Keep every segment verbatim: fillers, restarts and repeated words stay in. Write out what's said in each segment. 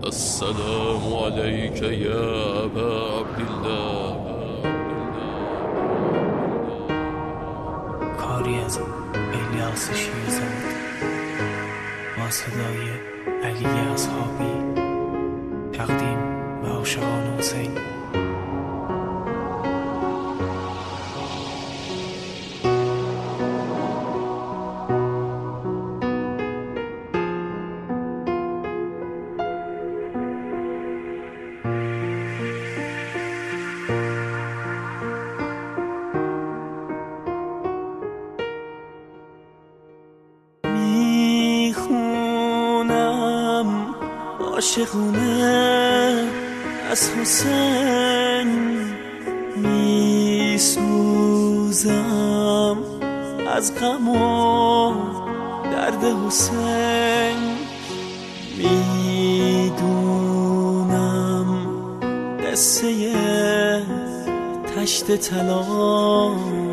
السلام عليك يا أبا عبد الله. کاری از الیاس شیرزاد با صدای علی اصحابی، تقدیم به عاشقان حسین. عاشقونه از حسین میسوزم، از غم و درد حسین میدونم، قصه تشت طلا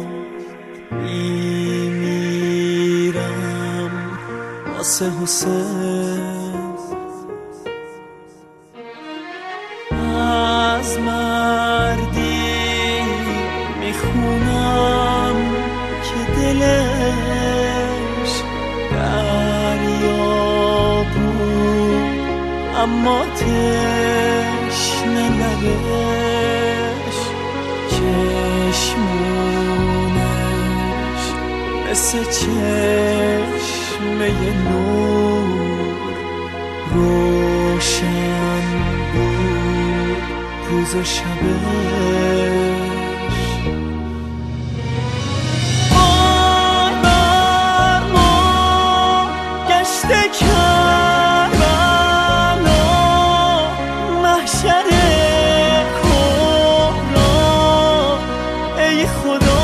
میمیرم واسه حسین. از مردی میخونم که دلش دریا بود، اما تشنه لبش، چشمونش مثل چشمه نور روشن بود روز و شبش. بار بر ما گشت کربلا، محشر کبرا، ای خدا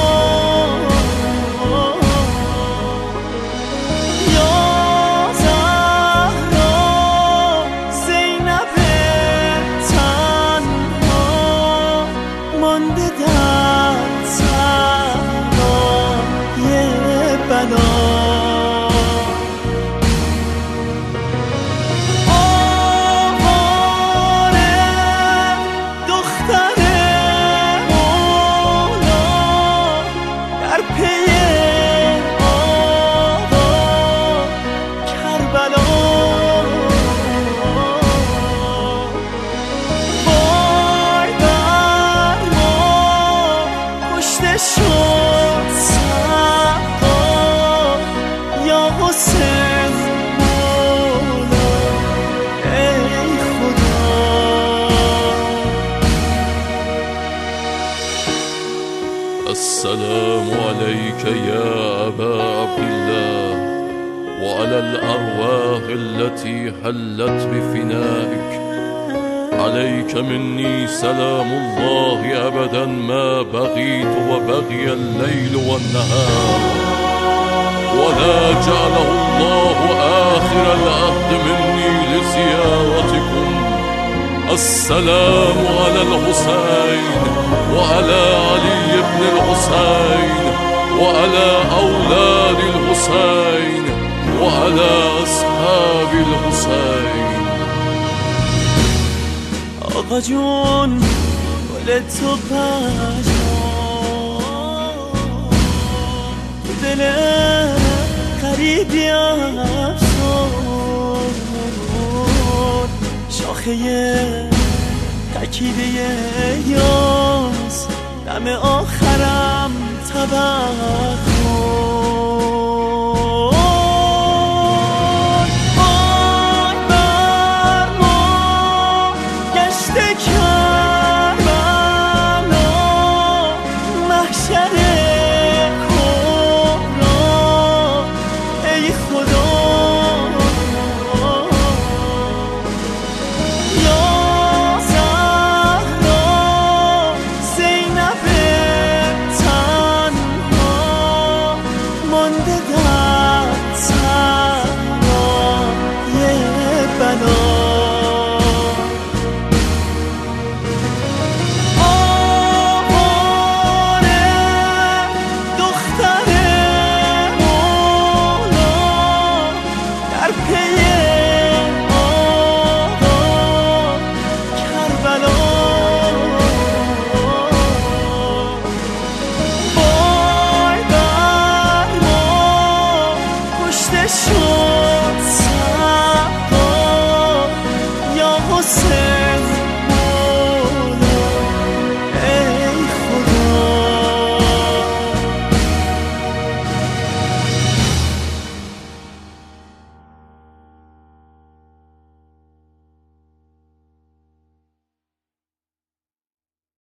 شد سقا یا حسین مولا، ای خدا. السلام عليك يا أبا عبد الله وعلى الأرواح التي حلت بفنائك. عليك مني سلام الله أبدا ما بغيت وبغي الليل والنهار، ولا جعله الله آخر العهد مني لزيارتكم. السلام على الحسين وعلى علي بن الحسين وعلى أولاد الحسين وعلى أصحاب الحسين. آقا جون گل تو پشم دل غریبی افسون، شاخه تکیده یاس دم آخرم طبق کن. واسه